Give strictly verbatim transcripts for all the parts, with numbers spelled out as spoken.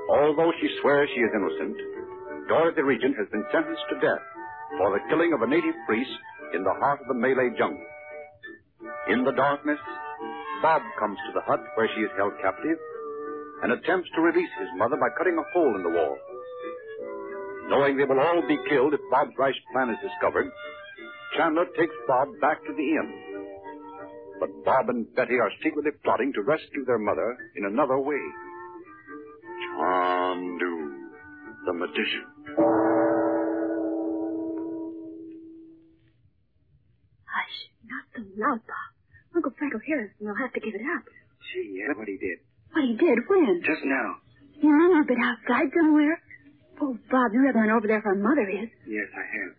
Although she swears she is innocent, Dorothy Regent has been sentenced to death for the killing of a native priest in the heart of the Malay jungle. In the darkness, Bob comes to the hut where she is held captive and attempts to release his mother by cutting a hole in the wall. Knowing they will all be killed if Bob's rash plan is discovered, Chandler takes Bob back to the inn. But Bob and Betty are secretly plotting to rescue their mother in another way. Chandu, the magician. Hush, not so loud, Bob. Uncle Frank will hear us and we'll have to give it up. Gee, yeah, what he did. What he did? When? Just now. You mean you've been outside somewhere? Oh, Bob, you haven't been over there where Mother is. Yes, I have.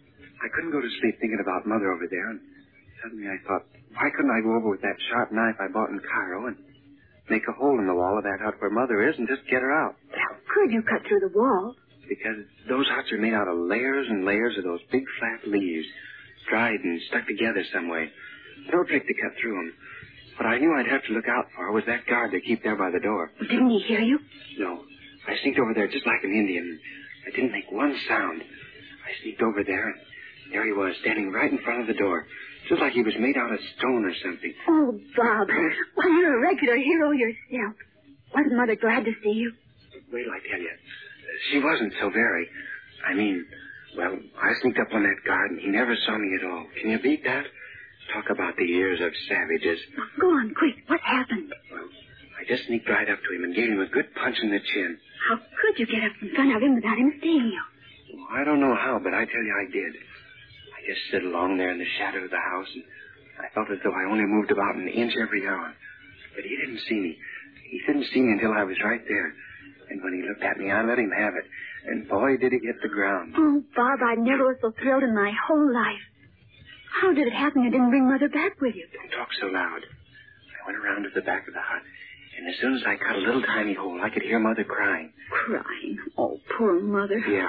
I couldn't go to sleep thinking about Mother over there, and suddenly I thought, why couldn't I go over with that sharp knife I bought in Cairo and make a hole in the wall of that hut where Mother is and just get her out? How could you cut through the wall? Because those huts are made out of layers and layers of those big flat leaves, dried and stuck together some way. No trick to cut through them. What I knew I'd have to look out for was that guard they keep there by the door. Didn't he hear you? No. I sneaked over there just like an Indian. I didn't make one sound. I sneaked over there, and there he was, standing right in front of the door, just like he was made out of stone or something. Oh, Bob, why, you're a regular hero yourself. Wasn't Mother glad to see you? Wait till I tell you. She wasn't so very. I mean, well, I sneaked up on that guard, and he never saw me at all. Can you beat that? Talk about the ears of savages. Oh, go on, quick. What happened? Well, I just sneaked right up to him and gave him a good punch in the chin. How could you get up in front of him without him seeing you? Well, I don't know how, but I tell you I did. I just stood along there in the shadow of the house, and I felt as though I only moved about an inch every hour. But he didn't see me. He didn't see me until I was right there. And when he looked at me, I let him have it. And boy, did he hit the ground. Oh, Bob, I never was so thrilled in my whole life. How did it happen you didn't bring Mother back with you? Don't talk so loud. I went around to the back of the hut, and as soon as I cut a little tiny hole, I could hear Mother crying. Crying? Oh, poor Mother. Yeah.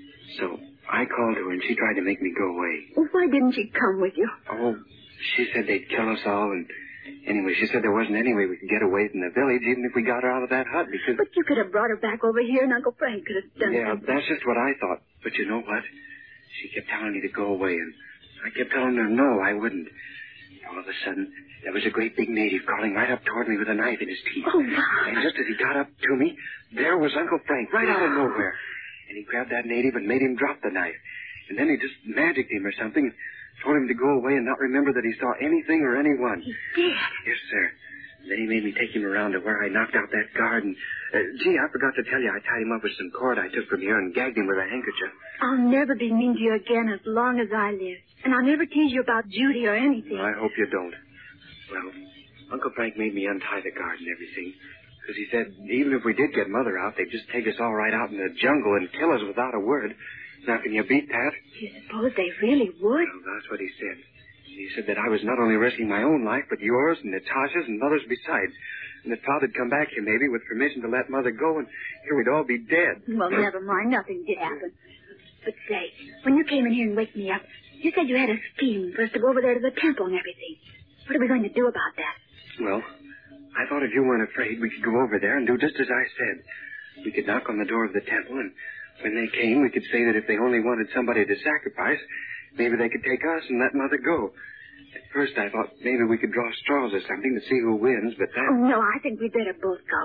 So I called her, and she tried to make me go away. Well, why didn't she come with you? Oh, she said they'd kill us all, and anyway, she said there wasn't any way we could get away from the village, even if we got her out of that hut, because... But you could have brought her back over here, and Uncle Frank could have done Yeah, something. that's just what I thought. But you know what? She kept telling me to go away, and I kept telling her no, I wouldn't. All of a sudden, there was a great big native crawling right up toward me with a knife in his teeth. Oh, Bob. And just as he got up to me, there was Uncle Frank, right out of nowhere. And he grabbed that native and made him drop the knife. And then he just magicked him or something and told him to go away and not remember that he saw anything or anyone. He did? Yes, sir. And then he made me take him around to where I knocked out that guard. And, uh, gee, I forgot to tell you, I tied him up with some cord I took from here and gagged him with a handkerchief. I'll never be mean to you again as long as I live. And I'll never tease you about Judy or anything. Well, I hope you don't. Well, Uncle Frank made me untie the guard and everything. Because he said even if we did get Mother out, they'd just take us all right out in the jungle and kill us without a word. Now, can you beat that? Do you suppose they really would? Well, that's what he said. He said that I was not only risking my own life, but yours and Natasha's and Mother's besides. And that Father'd come back here maybe with permission to let Mother go, and here we'd all be dead. Well, never mind. Nothing did happen. But say, when you came in here and waked me up, you said you had a scheme for us to go over there to the temple and everything. What are we going to do about that? Well, I thought if you weren't afraid, we could go over there and do just as I said. We could knock on the door of the temple, and when they came, we could say that if they only wanted somebody to sacrifice, maybe they could take us and let Mother go. At first, I thought maybe we could draw straws or something to see who wins, but that... Oh, no, I think we'd better both go.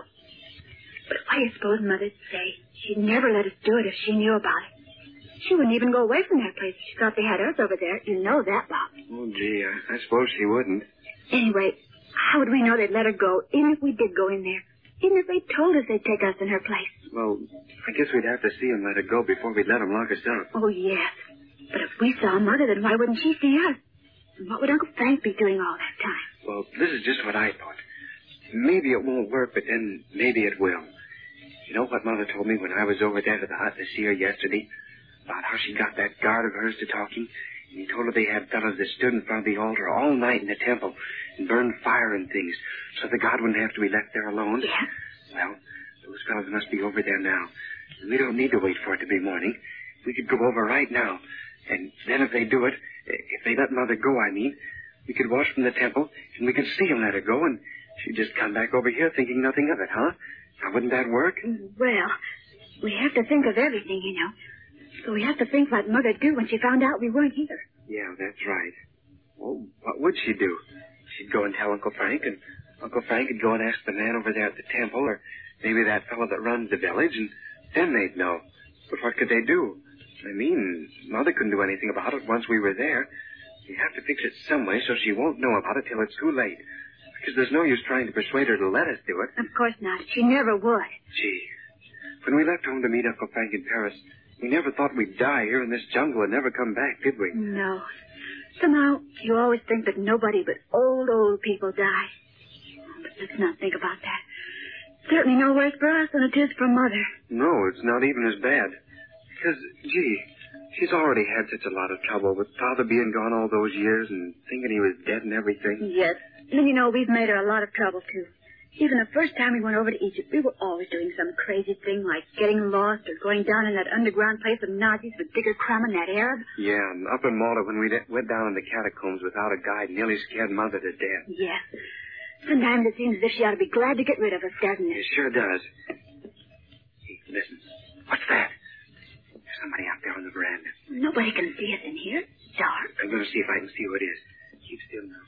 But why do you suppose Mother'd say she'd never let us do it if she knew about it? She wouldn't even go away from that place if she thought they had us over there. You know that, Bob. Oh, gee, I, I suppose she wouldn't. Anyway, how would we know they'd let her go, even if we did go in there? Even if they told us they'd take us in her place? Well, I guess we'd have to see them let her go before we'd let them lock us up. Oh, yes. But if we saw Mother, then why wouldn't she see us? And what would Uncle Frank be doing all that time? Well, this is just what I thought. Maybe it won't work, but then maybe it will. You know what Mother told me when I was over there to the hut to see her yesterday? About how she got that guard of hers to talking. And he told her they had fellows that stood in front of the altar all night in the temple and burned fire and things so the God wouldn't have to be left there alone. Yeah. Well, those fellows must be over there now. We don't need to wait for it to be morning. We could go over right now. And then if they do it, if they let Mother go, I mean, we could wash from the temple, and we could see them let her go, and she'd just come back over here thinking nothing of it, huh? Now, wouldn't that work? Well, we have to think of everything, you know. So we have to think what Mother'd do when she found out we weren't here. Yeah, that's right. Well, what would she do? She'd go and tell Uncle Frank, and Uncle Frank would go and ask the man over there at the temple, or maybe that fellow that runs the village, and then they'd know. But what could they do? I mean, Mother couldn't do anything about it once we were there. You have to fix it some way so she won't know about it till it's too late. Because there's no use trying to persuade her to let us do it. Of course not. She never would. Gee, when we left home to meet Uncle Frank in Paris, we never thought we'd die here in this jungle and never come back, did we? No. Somehow, you always think that nobody but old, old people die. But let's not think about that. Certainly no worse for us than it is for Mother. No, it's not even as bad. Because, gee, she's already had such a lot of trouble with Father being gone all those years and thinking he was dead and everything. Yes. And, you know, we've made her a lot of trouble, too. Even the first time we went over to Egypt, we were always doing some crazy thing like getting lost or going down in that underground place of Nazis with Digger Crumb and that Arab. Yeah, and up in Malta when we went down in the catacombs without a guide, nearly scared Mother to death. Yes. Sometimes it seems as if she ought to be glad to get rid of us, doesn't it? It sure does. Hey, listen. What's that? There's somebody out there on the veranda. Nobody can see us in here. It's dark. I'm going to see if I can see who it is. Keep still now.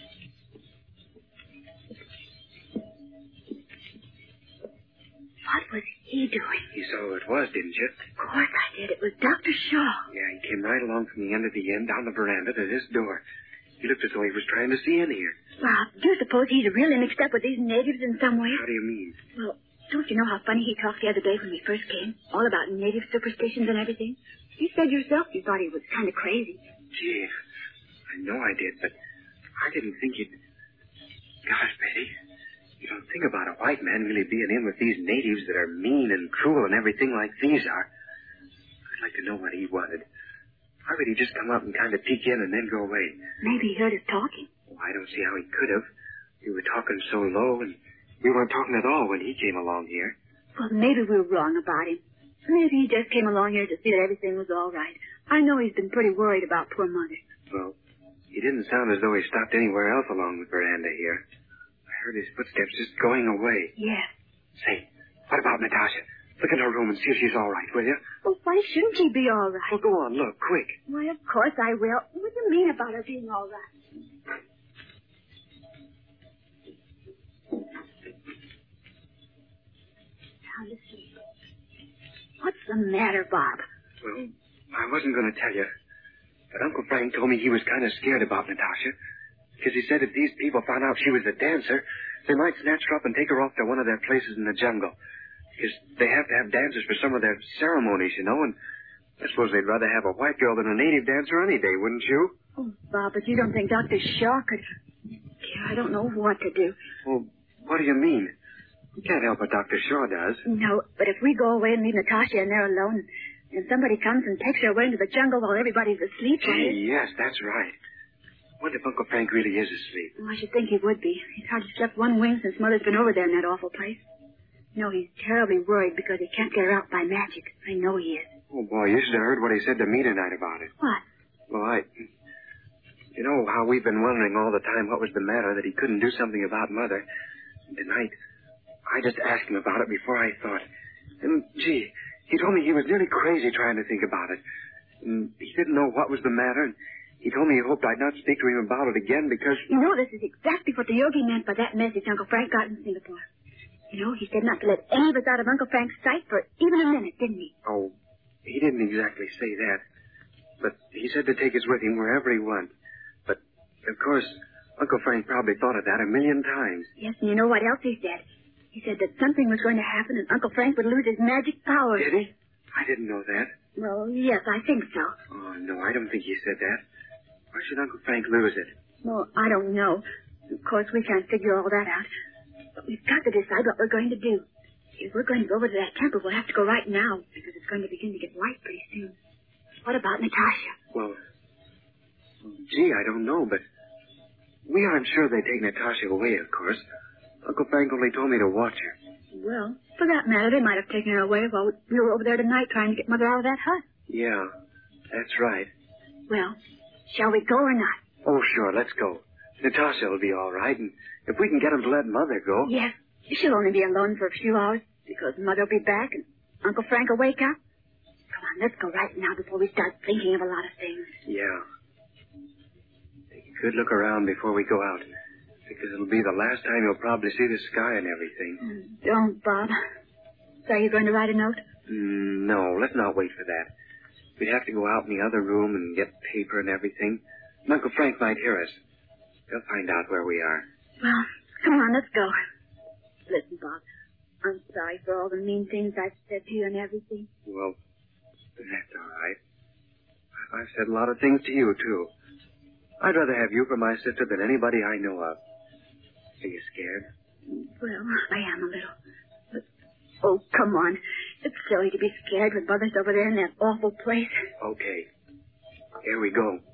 What was he doing? You saw who it was, didn't you? Of course I did. It was Doctor Shaw. Yeah, he came right along from the end of the inn down the veranda to this door. He looked as though he was trying to see in here. Bob, do you suppose he's really mixed up with these natives in some way? How do you mean? Well, don't you know how funny he talked the other day when we first came? All about native superstitions and everything. You said yourself you thought he was kind of crazy. Gee, I know I did, but I didn't think he'd... Gosh, Betty, you don't think about a white man really being in with these natives that are mean and cruel and everything like these are. I'd like to know what he wanted. Why would he just come up and kind of peek in and then go away? Maybe he heard us talking. Oh, I don't see how he could have. We were talking so low, and we weren't talking at all when he came along here. Well, maybe we were wrong about him. Maybe he just came along here to see that everything was all right. I know he's been pretty worried about poor Mother. Well, he didn't sound as though he stopped anywhere else along the veranda here. I heard his footsteps just going away. Yes. Say, what about Natasha? Look in her room and see if she's all right, will you? Well, why shouldn't she be all right? Well, go on, look, quick. Why, of course I will. What do you mean about her being all right? Now, listen. What's the matter, Bob? Well, I wasn't going to tell you, but Uncle Frank told me he was kind of scared about Natasha, because he said if these people found out she was a dancer, they might snatch her up and take her off to one of their places in the jungle. Because they have to have dancers for some of their ceremonies, you know, and I suppose they'd rather have a white girl than a native dancer any day, wouldn't you? Oh, Bob, but you don't think Doctor Shaw could... I don't know what to do. Well, what do you mean? You can't help what Doctor Shaw does. No, but if we go away and leave Natasha in there alone, and somebody comes and takes her away into the jungle while everybody's asleep... Gee, yes, that's right. Wonder if Uncle Frank really is asleep. Well, I should think he would be. He's hardly slept one wink since Mother's been over there in that awful place. No, he's terribly worried because he can't get her out by magic. I know he is. Oh, boy, you should have heard what he said to me tonight about it. What? Well, I... You know how we've been wondering all the time what was the matter, that he couldn't do something about Mother. And tonight, I just asked him about it before I thought. And, gee, he told me he was nearly crazy trying to think about it. And he didn't know what was the matter, and he told me he hoped I'd not speak to him about it again because... You know, this is exactly what the yogi meant by that message Uncle Frank got in Singapore. You know, he said not to let any of us out of Uncle Frank's sight for even a minute, didn't he? Oh, he didn't exactly say that. But he said to take us with him wherever he went. But, of course, Uncle Frank probably thought of that a million times. Yes, and you know what else he said? He said that something was going to happen and Uncle Frank would lose his magic powers. Did he? I didn't know that. Well, yes, I think so. Oh, no, I don't think he said that. Why should Uncle Frank lose it? Well, I don't know. Of course, we can't figure all that out. But we've got to decide what we're going to do. If we're going to go over to that temple, we'll have to go right now, because it's going to begin to get light pretty soon. What about Natasha? Well, gee, I don't know, but we aren't sure they take Natasha away, of course. Uncle Frank only told me to watch her. Well, for that matter, they might have taken her away while we were over there tonight trying to get Mother out of that hut. Yeah, that's right. Well, shall we go or not? Oh, sure, let's go. Natasha will be all right, and if we can get him to let Mother go... Yes. She'll only be alone for a few hours because Mother will be back and Uncle Frank will wake up. Come on, let's go right now before we start thinking of a lot of things. Yeah. Take a good look around before we go out, because it'll be the last time you'll probably see the sky and everything. Mm, don't, Bob. So are you going to write a note? Mm, no, let's not wait for that. We'd have to go out in the other room and get paper and everything. And Uncle Frank might hear us. He'll find out where we are. Well, come on, let's go. Listen, Bob, I'm sorry for all the mean things I've said to you and everything. Well, that's all right. I've said a lot of things to you, too. I'd rather have you for my sister than anybody I know of. Are you scared? Well, I am a little. But, oh, come on. It's silly to be scared when Mother's over there in that awful place. Okay. Here we go.